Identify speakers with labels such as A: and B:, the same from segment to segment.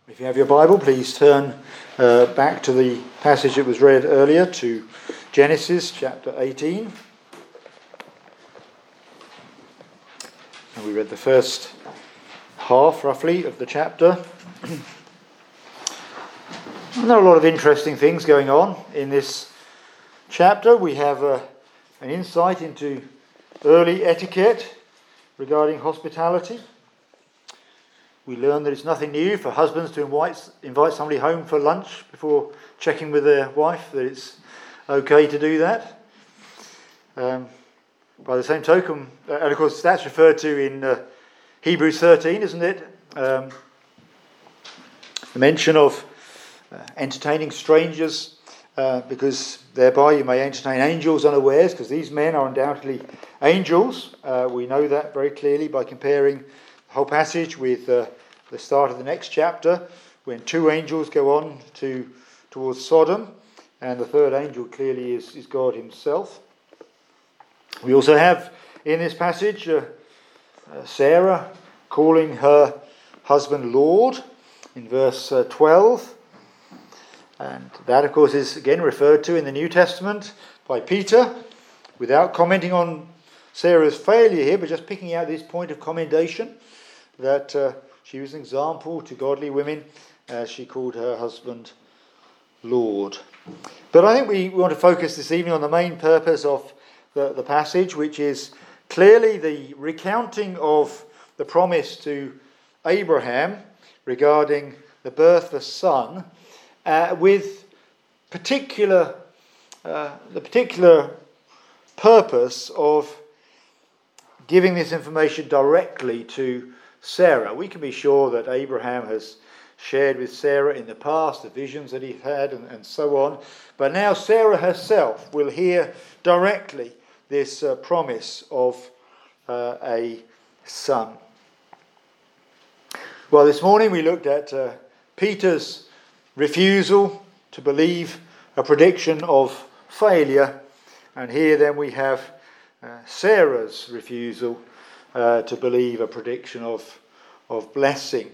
A: If you have your Bible, please turn back to the passage that was read earlier, to Genesis chapter 18. And we read the first half, roughly, of the chapter. And there are a lot of interesting things going on in this chapter. We have an insight into early etiquette regarding hospitality. We learn that it's nothing new for husbands to invite somebody home for lunch before checking with their wife that it's okay to do that. By the same token, and of course that's referred to in Hebrews 13, isn't it? The mention of entertaining strangers, because thereby you may entertain angels unawares, because these men are undoubtedly angels. We know that very clearly by comparing the whole passage with the start of the next chapter, when two angels go on towards Sodom, and the third angel clearly is God himself. We also have in this passage Sarah calling her husband Lord in verse 12. And that, of course, is again referred to in the New Testament by Peter, without commenting on Sarah's failure here, but just picking out this point of commendation, that she was an example to godly women as she called her husband Lord. But I think we want to focus this evening on the main purpose of the passage, which is clearly the recounting of the promise to Abraham regarding the birth of a son, with the particular purpose of giving this information directly to Sarah. We can be sure that Abraham has shared with Sarah in the past the visions that he's had and so on. But now Sarah herself will hear directly this promise of a son. Well, this morning we looked at Peter's refusal to believe a prediction of failure. And here then we have Sarah's refusal to believe a prediction of blessing.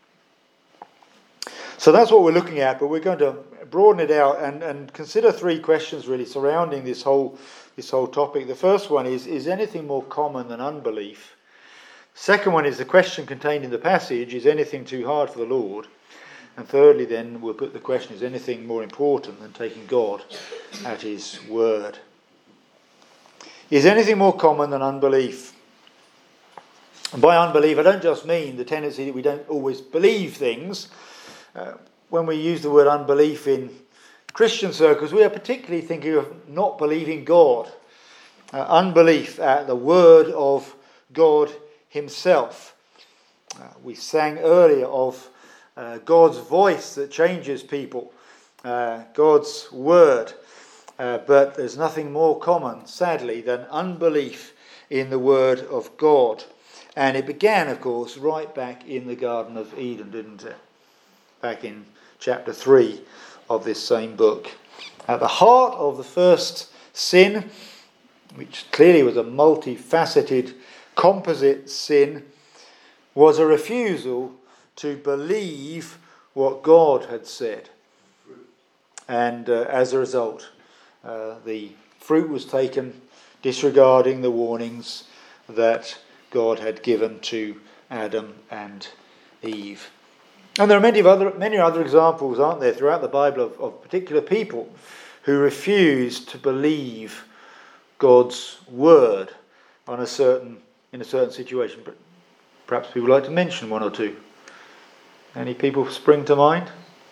A: So that's what we're looking at, but we're going to broaden it out and consider three questions really surrounding this whole topic. The first one is anything more common than unbelief? Second one is the question contained in the passage, is anything too hard for the Lord? And thirdly then we'll put the question, is anything more important than taking God at his word? Is anything more common than unbelief? And by unbelief, I don't just mean the tendency that we don't always believe things. When we use the word unbelief in Christian circles, we are particularly thinking of not believing God. Unbelief at the word of God himself. We sang earlier of God's voice that changes people, God's word. But there's nothing more common, sadly, than unbelief in the word of God. And it began, of course, right back in the Garden of Eden, didn't it? Back in chapter 3 of this same book. At the heart of the first sin, which clearly was a multifaceted, composite sin, was a refusal to believe what God had said. And as a result, the fruit was taken, disregarding the warnings that God had given to Adam and Eve. And there are many other examples, aren't there, throughout the Bible of particular people who refused to believe God's word in a certain situation. But perhaps people would like to mention one or two. Any people spring to mind?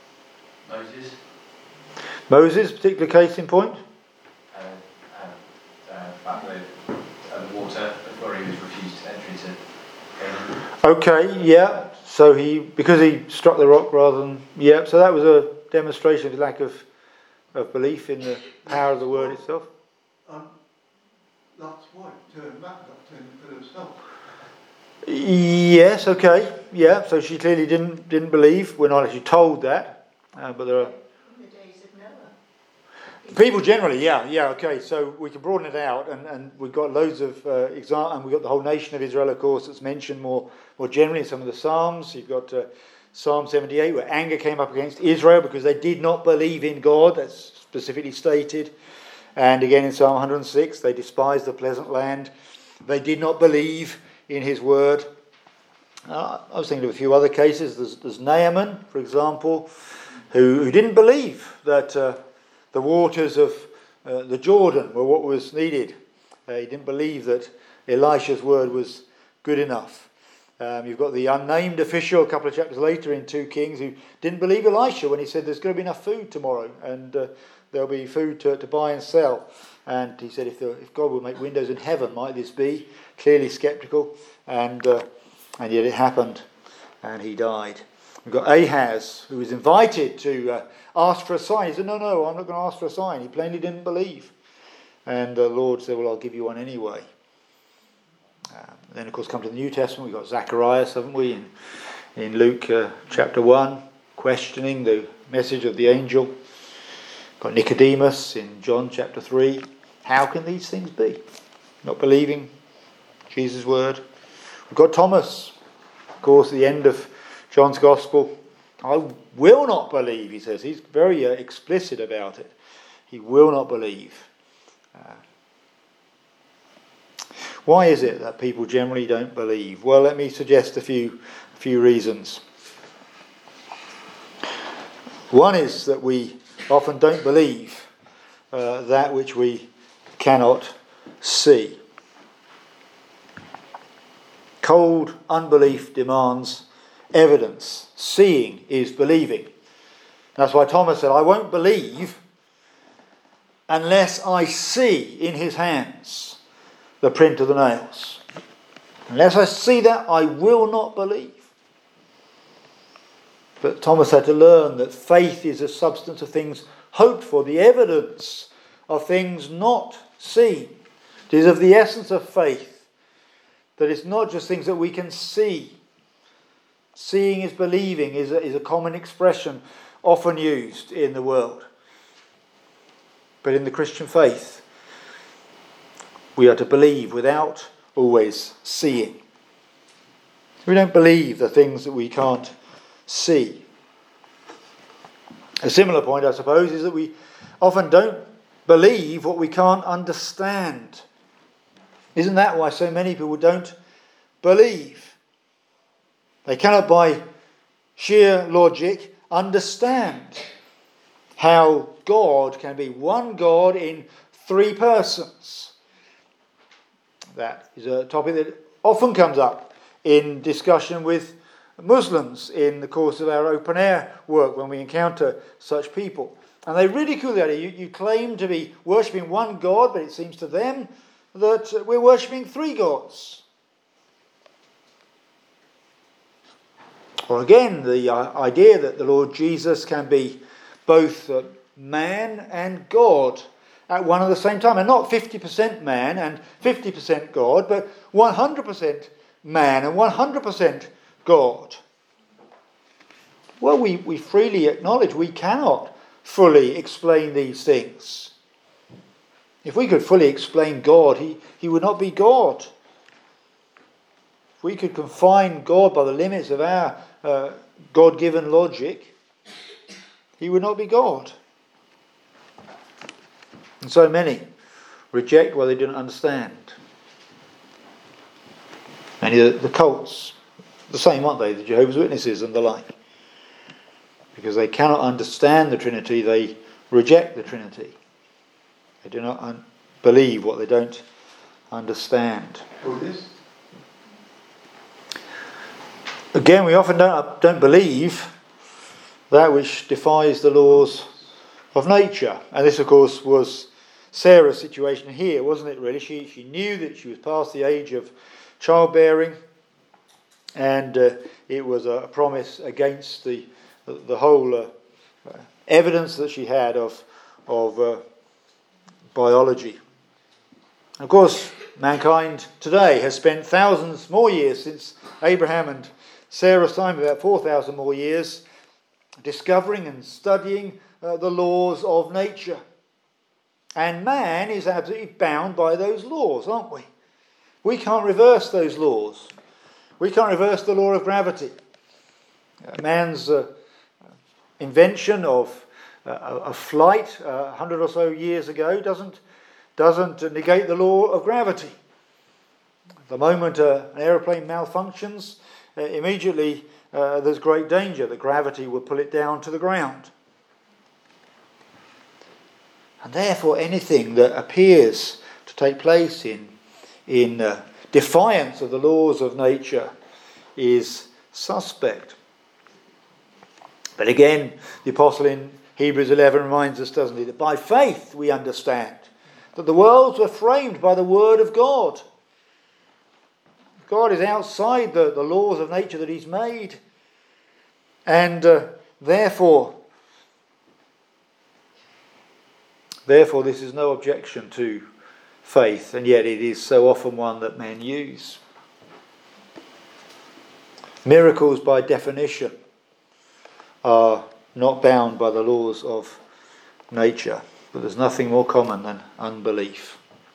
A: Moses, particular case in point?
B: Back with the water before he was refused to enter into Canaan.
A: Okay, yeah. So because he struck the rock rather than... Yeah, so that was a demonstration of his lack of belief in the power of the word itself.
C: Lot's wife turned back, turned for herself.
A: Yes, okay. Yeah, so she clearly didn't believe. We're not actually told that. But there are...
D: In the days of Noah.
A: People generally, yeah, okay. So we can broaden it out, and we've got loads of examples, and we've got the whole nation of Israel, of course, that's mentioned more generally in some of the Psalms. You've got Psalm 78, where anger came up against Israel because they did not believe in God. That's specifically stated. And again in Psalm 106, they despised the pleasant land. They did not believe in his word. I was thinking of a few other cases. There's Naaman, for example, who didn't believe that the waters of the Jordan were what was needed. He didn't believe that Elisha's word was good enough. You've got the unnamed official a couple of chapters later in 2 Kings who didn't believe Elisha when he said there's going to be enough food tomorrow and there'll be food to buy and sell. And he said, if God will make windows in heaven, might this be? Clearly sceptical. And yet it happened, and he died. We've got Ahaz, who was invited to ask for a sign. He said, no, I'm not going to ask for a sign. He plainly didn't believe. And the Lord said, well, I'll give you one anyway. Then, of course, come to the New Testament. We've got Zacharias, haven't we, in Luke chapter 1, questioning the message of the angel. Got Nicodemus in John chapter 3. How can these things be? Not believing Jesus' word. We've got Thomas, of course, at the end of John's Gospel. I will not believe, he says. He's very explicit about it. He will not believe. Why is it that people generally don't believe? Well, let me suggest a few reasons. One is that we often don't believe that which we cannot see. Cold unbelief demands evidence. Seeing is believing. That's why Thomas said, I won't believe unless I see in his hands the print of the nails. Unless I see that, I will not believe. But Thomas had to learn that faith is the substance of things hoped for, the evidence of things not seen. It is of the essence of faith that it's not just things that we can see. Seeing is believing is a common expression often used in the world. But in the Christian faith, we are to believe without always seeing. We don't believe the things that we can't see. A similar point, I suppose, is that we often don't believe what we can't understand. Isn't that why so many people don't believe? They cannot by sheer logic understand how God can be one God in three persons. That is a topic that often comes up in discussion with Muslims in the course of our open air work when we encounter such people. And they ridicule the idea. You claim to be worshipping one God, but it seems to them that we're worshipping three gods. Or again, the idea that the Lord Jesus can be both man and God at one and the same time. And not 50% man and 50% God, but 100% man and 100% God. Well, we freely acknowledge we cannot fully explain these things. If we could fully explain God, he would not be God. If we could confine God by the limits of our God-given logic, he would not be God. And so many reject what they don't understand. And the cults, the same, aren't they? The Jehovah's Witnesses and the like. Because they cannot understand the Trinity, they reject the Trinity. They do not believe what they don't understand.
C: Buddhist?
A: Again, we often don't believe that which defies the laws of nature. And this, of course, was Sarah's situation here, wasn't it, really? She knew that she was past the age of childbearing, and it was a promise against the whole evidence that she had of biology. And of course, mankind today has spent thousands more years since Abraham and Sarah's time, about 4,000 more years, discovering and studying the laws of nature. And man is absolutely bound by those laws, aren't we? We can't reverse those laws. We can't reverse the law of gravity. Man's invention of a flight 100 or so years ago doesn't negate the law of gravity. The moment an aeroplane malfunctions, immediately there's great danger that gravity will pull it down to the ground. And therefore anything that appears to take place in defiance of the laws of nature is suspect. But again, the apostle in Hebrews 11 reminds us, doesn't he, that by faith we understand that the worlds were framed by the word of God. God is outside the laws of nature that he's made. And therefore this is no objection to faith, and yet it is so often one that men use. Miracles by definition are not bound by the laws of nature, but there's nothing more common than unbelief.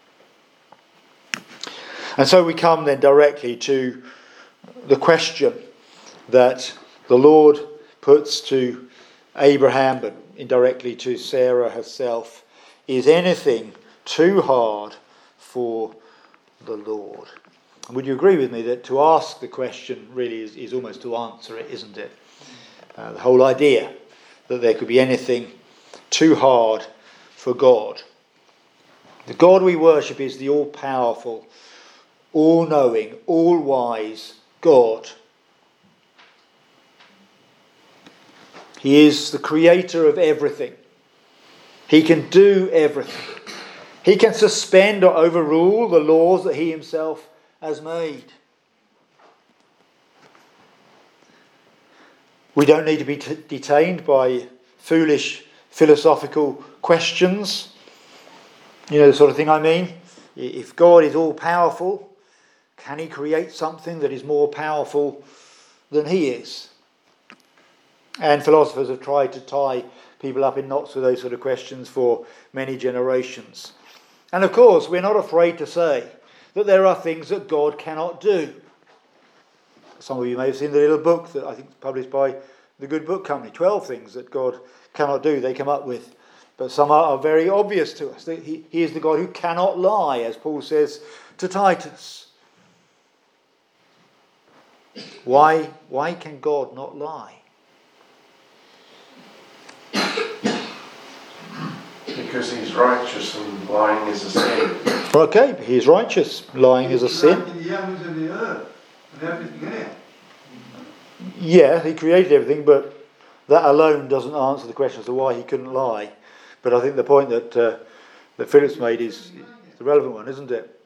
A: And so we come then directly to the question that the Lord puts to Abraham, but indirectly to Sarah herself. Is anything too hard for the Lord? And would you agree with me that to ask the question really is almost to answer it, isn't it? The whole idea that there could be anything too hard for God. The God we worship is the all-powerful, all-knowing, all-wise God. He is the creator of everything. He can do everything. He can suspend or overrule the laws that he himself has made. We don't need to be detained by foolish philosophical questions. You know the sort of thing I mean? If God is all-powerful, can he create something that is more powerful than he is? And philosophers have tried to tie people up in knots with those sort of questions for many generations. And of course, we're not afraid to say that there are things that God cannot do. Some of you may have seen the little book that I think is published by the Good Book Company, 12 things that God cannot do, they come up with. But some are very obvious to us. He is the God who cannot lie, as Paul says to Titus. Why can God not lie?
E: Because he's righteous and lying is a sin.
A: Okay, he is righteous. Lying is a sin.
C: He created the heavens and the earth and everything in it.
A: Yeah, he created everything, but that alone doesn't answer the question as to why he couldn't lie. But I think the point that Philip's made is the relevant one, isn't it?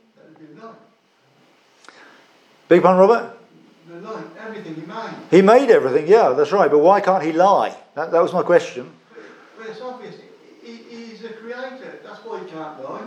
A: Big pun, Robert?
C: Everything he made.
A: He made everything, yeah, that's right. But why can't he lie? That was my question.
C: Well, it's obvious. He's a creator. That's why he can't lie.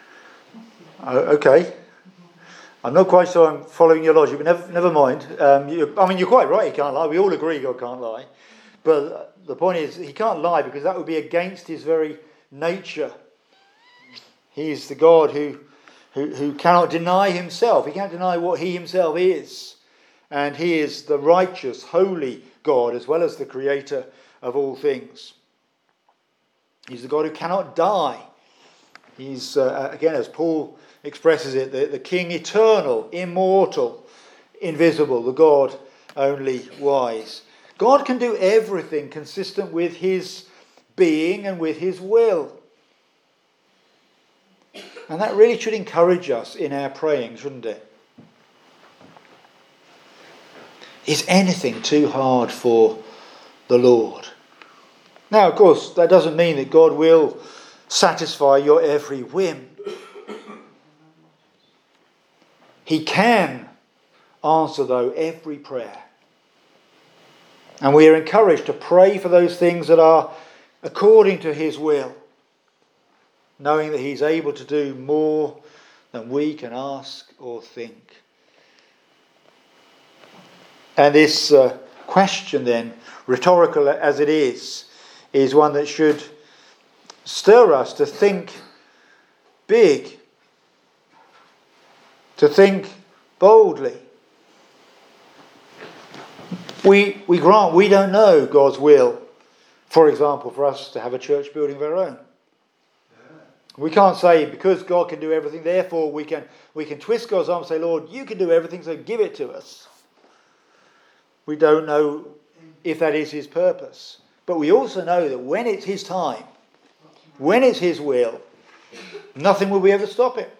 A: Okay. I'm not quite sure I'm following your logic, but never mind. You're quite right, he can't lie. We all agree God can't lie. But the point is, he can't lie because that would be against his very nature. He is the God who cannot deny himself. He can't deny what he himself is. And he is the righteous, holy God, as well as the creator of all things. He's the God who cannot die. He's, again, as Paul expresses it, the King eternal, immortal, invisible, the God only wise. God can do everything consistent with his being and with his will. And that really should encourage us in our praying, shouldn't it? Is anything too hard for the Lord? Now, of course, that doesn't mean that God will satisfy your every whim. He can answer, though, every prayer. And we are encouraged to pray for those things that are according to his will, knowing that he's able to do more than we can ask or think. And this question then, rhetorical as it is one that should stir us to think big, to think boldly. We grant we don't know God's will, for example, for us to have a church building of our own. We can't say because God can do everything, therefore we can twist God's arm and say, Lord, you can do everything, so give it to us. We don't know if that is his purpose. But we also know that when it's his time, when it's his will, nothing will be able to stop it.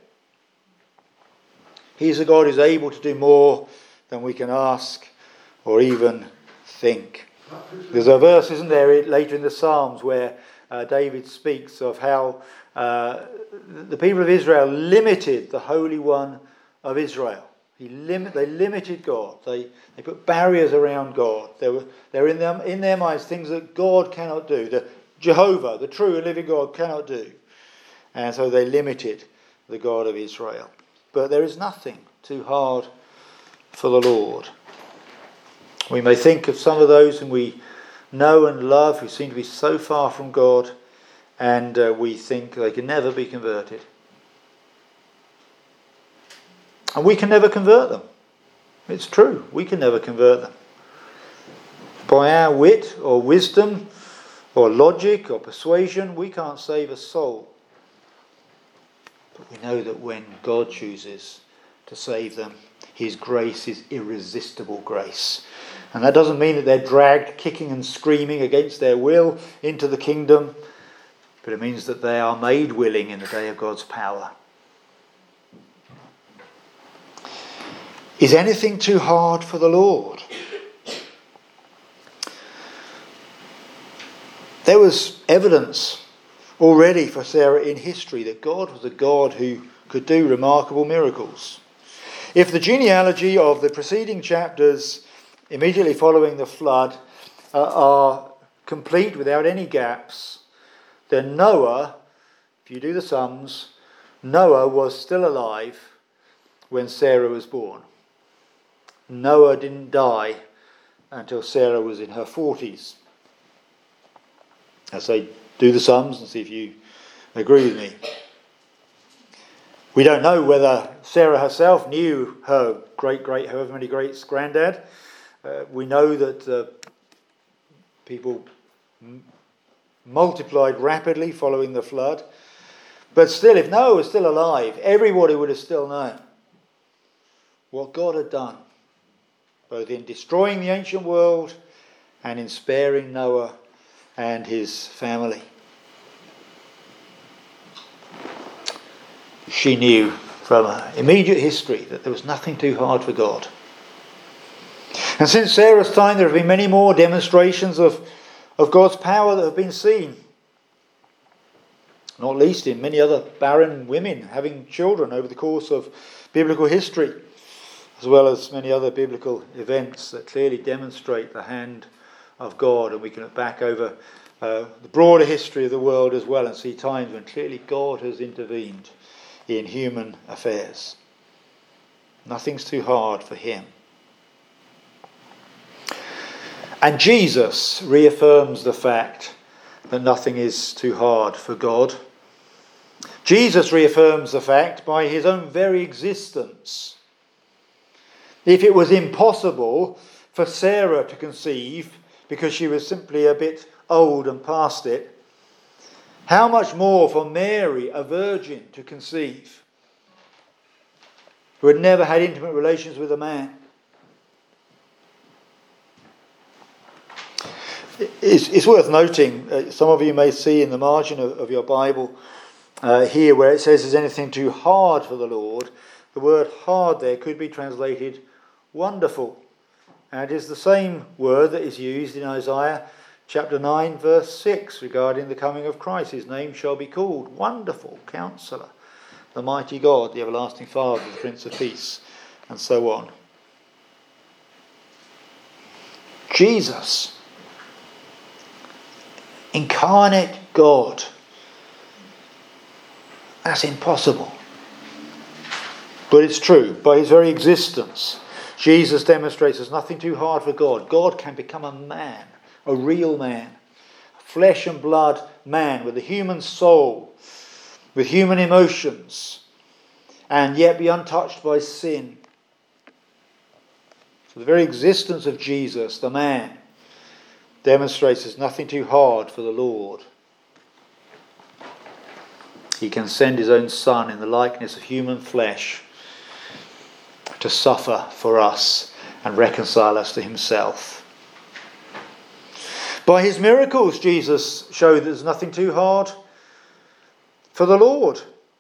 A: He's a God who's able to do more than we can ask or even think. There's a verse, isn't there, later in the Psalms where David speaks of how the people of Israel limited the Holy One of Israel. They limited God. They put barriers around God. There in their minds things that God cannot do, that Jehovah, the true and living God, cannot do. And so they limited the God of Israel. But there is nothing too hard for the Lord. We may think of some of those whom we know and love who seem to be so far from God, and we think they can never be converted. And we can never convert them. It's true, we can never convert them. By our wit or wisdom or logic or persuasion, we can't save a soul. But we know that when God chooses to save them, his grace is irresistible grace. And that doesn't mean that they're dragged kicking and screaming against their will into the kingdom, but it means that they are made willing in the day of God's power. Is anything too hard for the Lord? There was evidence already for Sarah in history that God was a God who could do remarkable miracles. If the genealogy of the preceding chapters immediately following the flood are complete without any gaps, then Noah, if you do the sums, Noah was still alive when Sarah was born. Noah didn't die until Sarah was in her 40s. I say, do the sums and see if you agree with me. We don't know whether Sarah herself knew her however many greats granddad. We know that people multiplied rapidly following the flood. But still, if Noah was still alive, everybody would have still known what God had done, both in destroying the ancient world and in sparing Noah and his family. She knew from immediate history that there was nothing too hard for God. And since Sarah's time, there have been many more demonstrations of God's power that have been seen. Not least in many other barren women having children over the course of biblical history, as well as many other biblical events that clearly demonstrate the hand of God. And we can look back over the broader history of the world as well and see times when clearly God has intervened in human affairs. Nothing's too hard for him. And Jesus reaffirms the fact that nothing is too hard for God. Jesus reaffirms the fact by his own very existence. If it was impossible for Sarah to conceive because she was simply a bit old and past it, how much more for Mary, a virgin, to conceive, who had never had intimate relations with a man? It's worth noting, some of you may see in the margin of your Bible here where it says, is anything too hard for the Lord? The word hard there could be translated wonderful. And it is the same word that is used in Isaiah chapter 9 verse 6 regarding the coming of Christ. His name shall be called Wonderful Counselor, the Mighty God, the Everlasting Father, the Prince of Peace, and so on. Jesus, incarnate God. That's impossible. But it's true. By his very existence, Jesus demonstrates there's nothing too hard for God. God can become a man, a real man, a flesh and blood man with a human soul, with human emotions, and yet be untouched by sin. So the very existence of Jesus, the man, demonstrates there's nothing too hard for the Lord. He can send his own Son in the likeness of human flesh to suffer for us and reconcile us to himself. By his miracles, Jesus showed that there's nothing too hard for the Lord.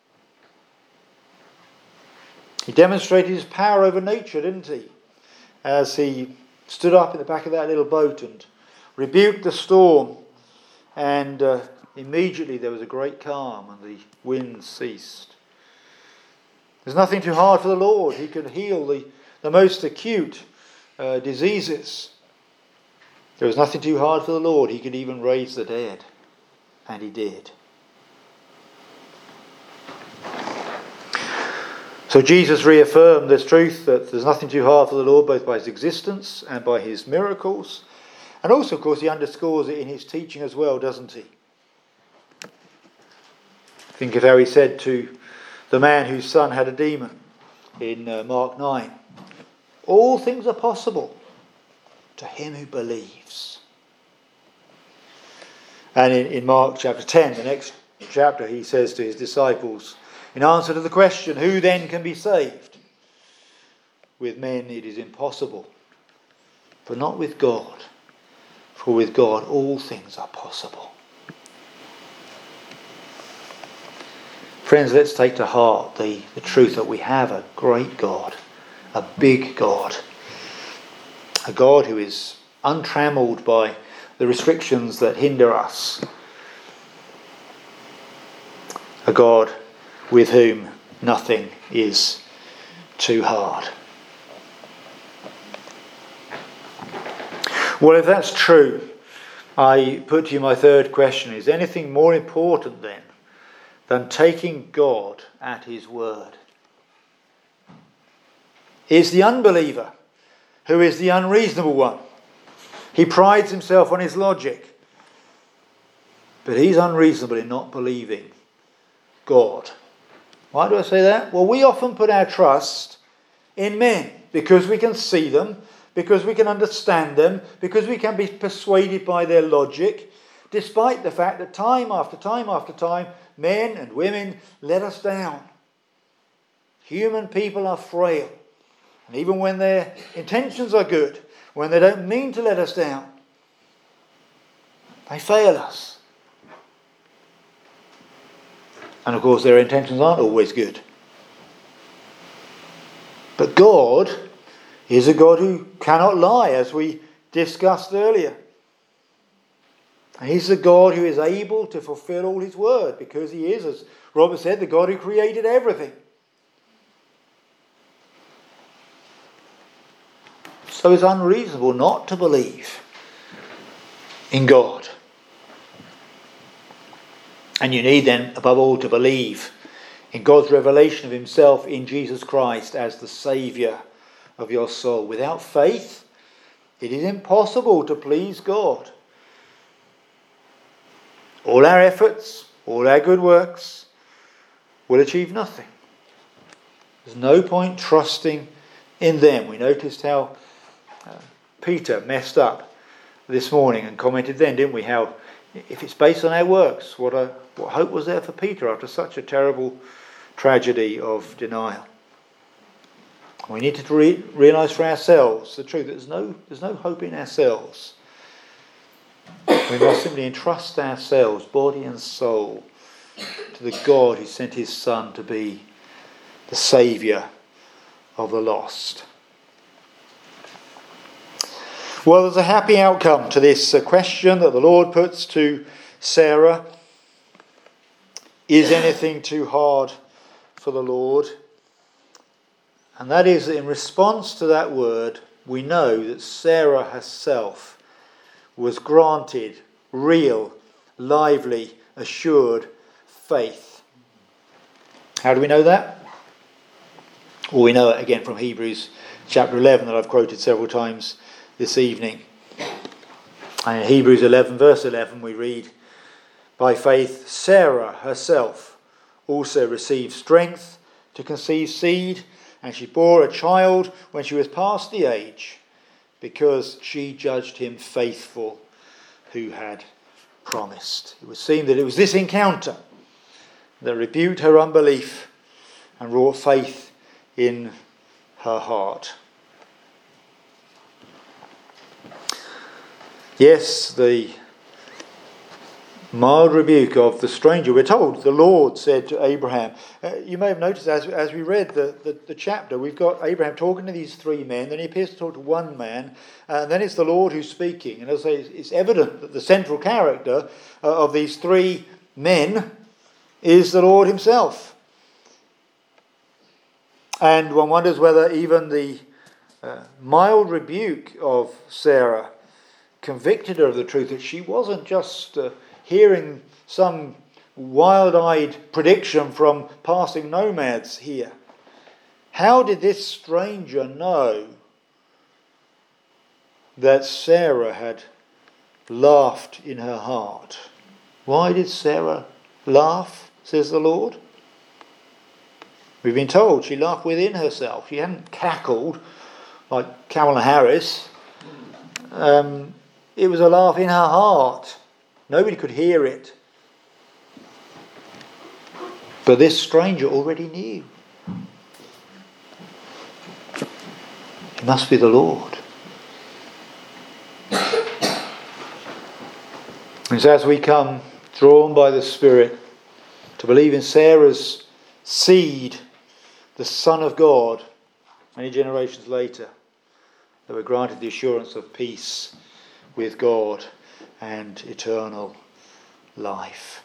A: He demonstrated his power over nature, didn't he? As he stood up in the back of that little boat and rebuked the storm, and immediately there was a great calm and the wind ceased. There's nothing too hard for the Lord. He could heal the most acute diseases. There was nothing too hard for the Lord. He could even raise the dead. And he did. So Jesus reaffirmed this truth that there's nothing too hard for the Lord, both by his existence and by his miracles. And also, of course, he underscores it in his teaching as well, doesn't he? Think of how he said to the man whose son had a demon in Mark 9. All things are possible to him who believes. And in Mark chapter 10, the next chapter, he says to his disciples, in answer to the question, who then can be saved? With men it is impossible, but not with God. For with God all things are possible. Friends, let's take to heart the truth that we have a great God, a big God, a God who is untrammeled by the restrictions that hinder us, a God with whom nothing is too hard. Well, if that's true, I put to you my third question. Is anything more important then than taking God at his word? Is the unbeliever, who is the unreasonable one. He prides himself on his logic, but he's unreasonable in not believing God. Why do I say that? Well, we often put our trust in men because we can see them, because we can understand them, because we can be persuaded by their logic, despite the fact that time after time after time, men and women let us down. Human people are frail. And even when their intentions are good, when they don't mean to let us down, they fail us. And of course their intentions aren't always good. But God is a God who cannot lie, as we discussed earlier. And he's the God who is able to fulfill all his word, because he is, as Robert said, the God who created everything. So it's unreasonable not to believe in God. And you need then, above all, to believe in God's revelation of himself in Jesus Christ as the Saviour of your soul. Without faith, it is impossible to please God. All our efforts, all our good works will achieve nothing. There's no point trusting in them. We noticed how Peter messed up this morning and commented then, didn't we, how if it's based on our works, what hope was there for Peter after such a terrible tragedy of denial? We need to realise for ourselves the truth. There's no hope in ourselves. We must simply entrust ourselves, body and soul, to the God who sent his Son to be the Saviour of the lost. Well, there's a happy outcome to this question that the Lord puts to Sarah. Is anything too hard for the Lord? And that is that in response to that word, we know that Sarah herself was granted real, lively, assured faith. How do we know that? Well, we know it again from Hebrews chapter 11 that I've quoted several times this evening. And in Hebrews 11 verse 11 we read, by faith Sarah herself also received strength to conceive seed, and she bore a child when she was past the age, because she judged him faithful who had promised. It would seem that it was this encounter that rebuked her unbelief and wrought faith in her heart. Yes, the mild rebuke of the stranger. We're told the Lord said to Abraham. You may have noticed as we read the chapter, we've got Abraham talking to these three men, then he appears to talk to one man, and then it's the Lord who's speaking. And as I say, it's evident that the central character of these three men is the Lord himself. And one wonders whether even the mild rebuke of Sarah convicted her of the truth that she wasn't just hearing some wild-eyed prediction from passing nomads here. How did this stranger know that Sarah had laughed in her heart? Why did Sarah laugh, says the Lord? We've been told she laughed within herself. She hadn't cackled like Kamala Harris. It was a laugh in her heart. Nobody could hear it. But this stranger already knew. It must be the Lord. And so as we come, drawn by the Spirit, to believe in Sarah's seed, the Son of God, many generations later, that we're granted the assurance of peace with God and eternal life.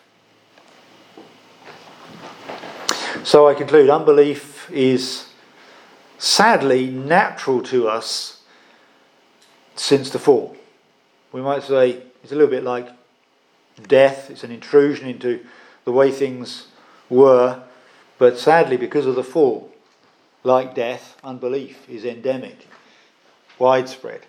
A: So I conclude, unbelief is sadly natural to us since the fall. We might say it's a little bit like death. It's an intrusion into the way things were. But sadly, because of the fall, like death, unbelief is endemic, widespread.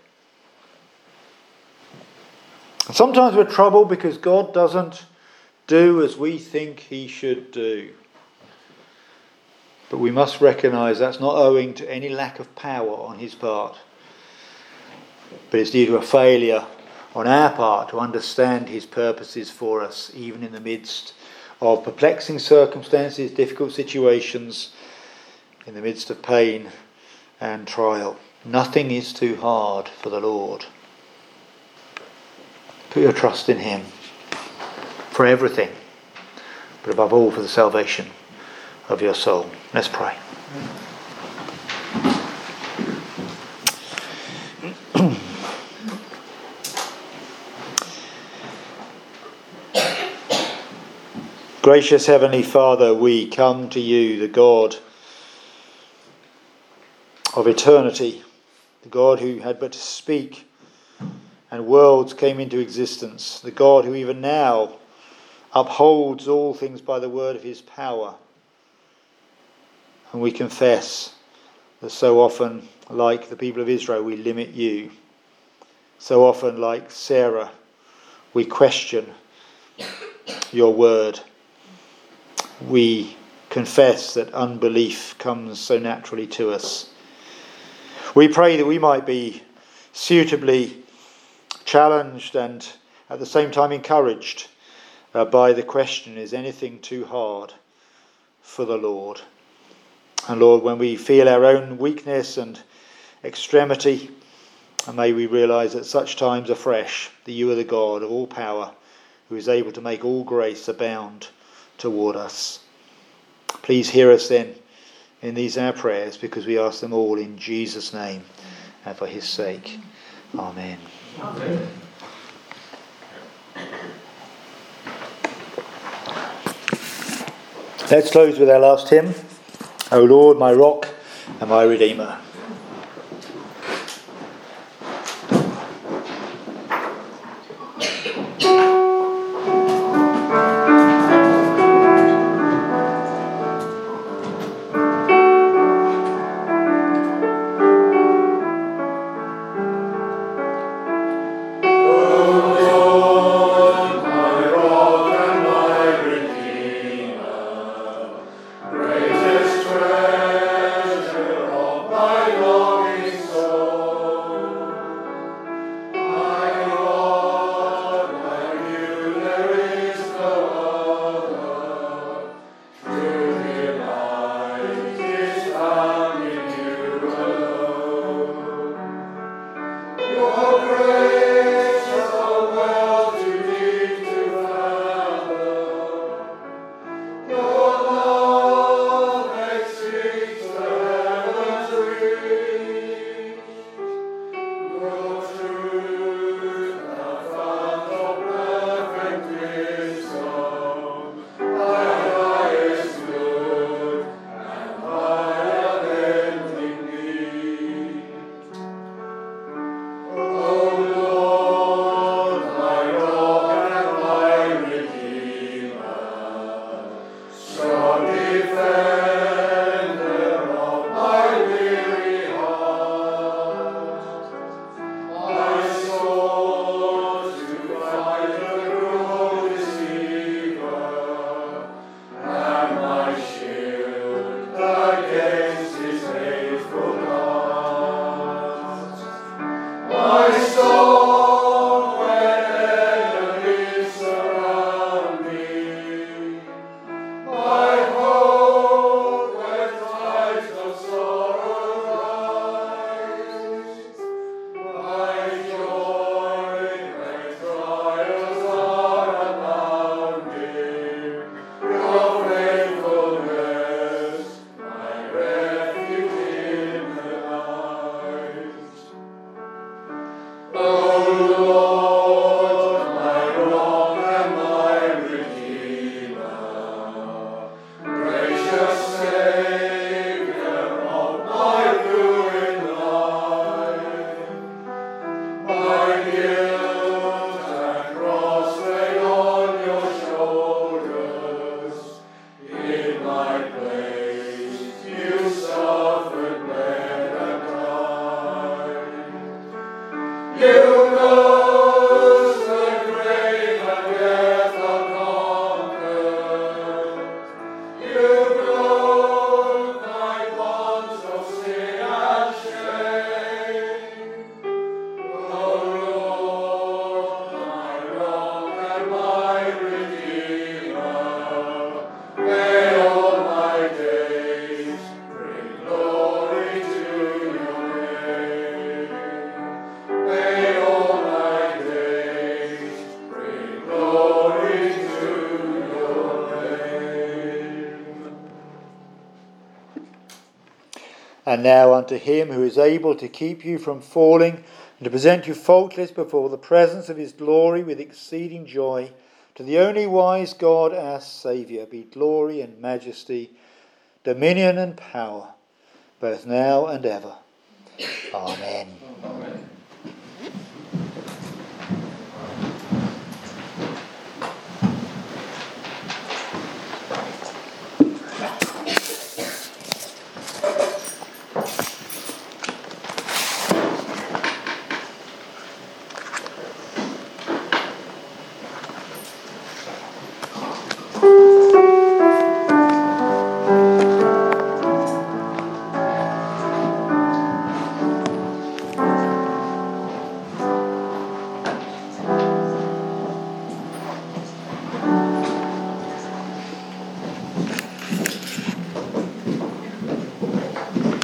A: And sometimes we're troubled because God doesn't do as we think he should do. But we must recognise that's not owing to any lack of power on his part, but it's due to a failure on our part to understand his purposes for us, even in the midst of perplexing circumstances, difficult situations, in the midst of pain and trial. Nothing is too hard for the Lord. Put your trust in him for everything, but above all for the salvation of your soul. Let's pray. Gracious Heavenly Father, we come to you, the God of eternity, the God who had but to speak and worlds came into existence, the God who even now upholds all things by the word of his power. And we confess that so often, like the people of Israel, we limit you. So often, like Sarah, we question your word. We confess that unbelief comes so naturally to us. We pray that we might be suitably challenged and at the same time encouraged by the question, is anything too hard for the Lord? And Lord, when we feel our own weakness and extremity, may we realise at such times afresh that you are the God of all power, who is able to make all grace abound toward us. Please hear us then in these our prayers, because we ask them all in Jesus' name and for his sake. Amen.
B: Amen.
A: Let's close with our last hymn, O Lord, my rock and my redeemer.
E: Greatest treasure of my
A: And now unto him who is able to keep you from falling, and to present you faultless before the presence of his glory with exceeding joy, to the only wise God our Saviour, be glory and majesty, dominion and power, both now and ever. Amen.
B: Amen.